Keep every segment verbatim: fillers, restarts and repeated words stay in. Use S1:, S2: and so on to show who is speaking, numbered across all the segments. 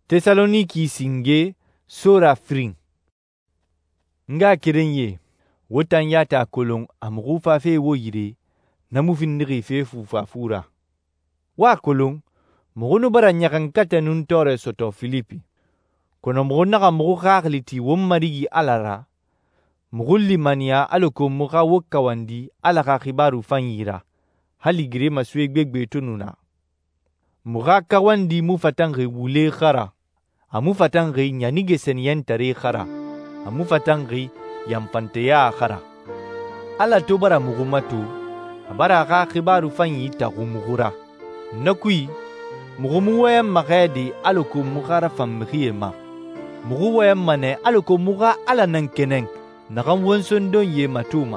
S1: Tesaloniki singe sura fring. Nga kiren ye, wotan yata kolong amugu fa fe wo yire, namu findiri fe fu fa fura. Wa kolong, mugunu bara nyakan kata nun tore soto Filipi. Kono mugu naka mugu kagliti wommarigi alara, mugu limania aloko muga wokawandi alaka khibaru fanyira, haligire maswe gbegbe tununa. Muga kawandi mufatangi wule khara, amu fatangi nyanige seniyentare khara, amu fatangi yampanteya khara. Ala to bara mugu matu, abara ka khibaru fanyi tagu mugura. Nakui, mugu muwayam magadi aloko mugara fammiye ma. Mugu wayam mane aloko muga ala nankeneng, nakam wonsondon ye matuma.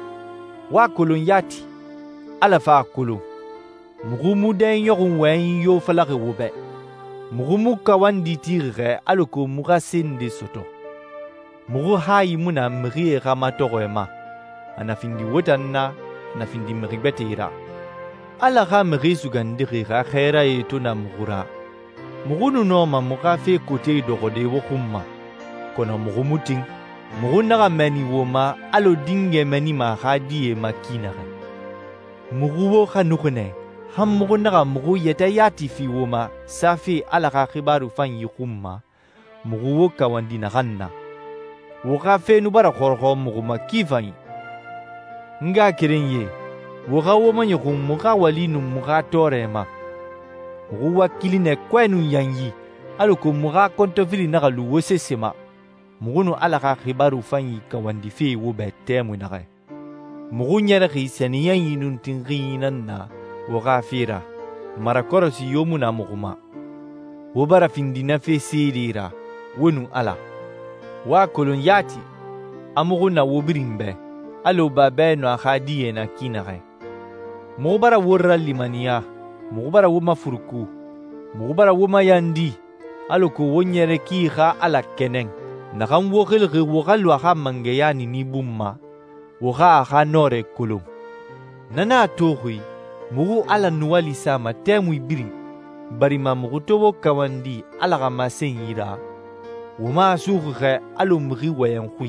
S1: Wa kulun yati, ala fa kulun. Mugu muden yogun wayin yo falaki wobe. Mugu muka wandi tirge aloko muga sende soto. Mugu hayi muna mriye gama togoema. Anafindi wotanna, anafindi mribete ira. Ala ga mri sugandiri ga khaira eto na mugura. Mugu nunoma muga fe kote dogode wokumma. Kono mugu muting. Mugu naga meni woma alo dinge meni ma hadiye makinare. Mugu wo khanukune. Ham mugu naga mugu yeta yati fi woma safi ala ka khibaru fanyi kumma. Mugu wo kawandi na ganna. Woga fe nubara khorho mugu makifanyi. Nga kirenye. Woga woma nyukun muga walinu muga torema. Mugu wakiline kwenu yanyi. Aloko muga kontofili naga luwose sema. Mugunu ala ka khibaru fanyi kawandi fe wobe temu nage. Mugu nyere khisani yanyi nuntingi nanna. Woga fira, marakorosi yomu na muguma. Wobara findina fe sirira, wonu ala. Wa kolon yati, amugu na wobirimbe, alo babe no akhadiye na kinare. Mugubara wora limania, mugubara woma furuku, mugubara woma yandi, alo ko wonyere kiha ala keneng. Nakam wokilgi wokalu aha mangeyani ni bumma, woka aha nore kolon. Nana tohui, mugu ala nuwali sama temu ibirin, bari ma mugu tobo kawandi ala gama senyira. Wuma sukhhe alo mgi wayan hui.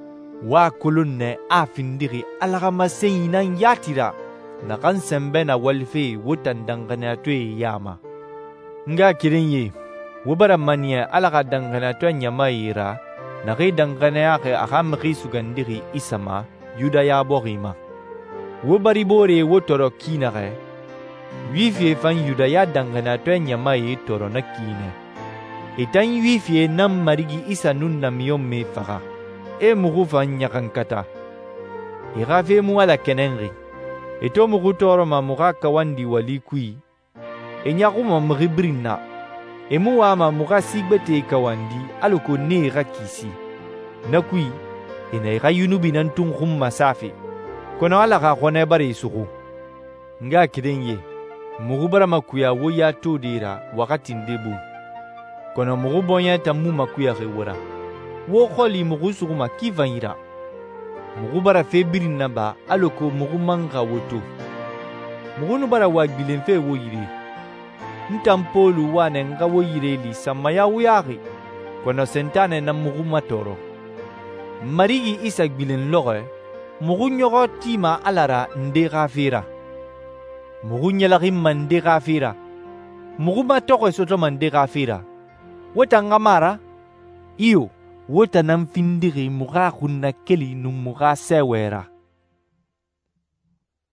S1: Wa kolonne a findiri ala gama senyinan yatira, na kan sembe na walfe wotan dangana tue yama. Nga kirenye, wubara mania ala ga dangana tue nyama ira, na ge dangana yake aha mgi sugandiri isama, yuda ya borima. Wobari bore wotoro kinare. Wifie fan yudaya dangana to nyama ye toro na kine. Etan wifie nam marigi isa nun na miyome faga. E mugu fan nyakankata. Irafe muala kenenri. Eto mugu toro ma muga kawandi wali kui. E nyakuma mribrina. E muwa ma muga sigbete kawandi aloko ne ira kisi. Na kui, ina ira yunubi nantung humma safi. Kono ala ka kone bare isugu. Nga kirenye, mugu bara makuya woya to dira wakati ndebu. Kono mugu bonya tamu makuya rewara. Wo kholi mugu sugu makivanyira. Mugu bara febiri naba aloko mugu manga woto. Mugu nubara wagbilenfe wo yire. Ntampolu wane nga wo yire li samaya wuyari. Kono sentane na mugu matoro. Marigi isa gbilen loge. Mugu nyogo tima alara nde gafira. Mugu nyalagi mande gafira. Mugu matoko soto mande gafira. Wota ngamara. Iyo, wota namfindiri muga kuna keli numuga sewera.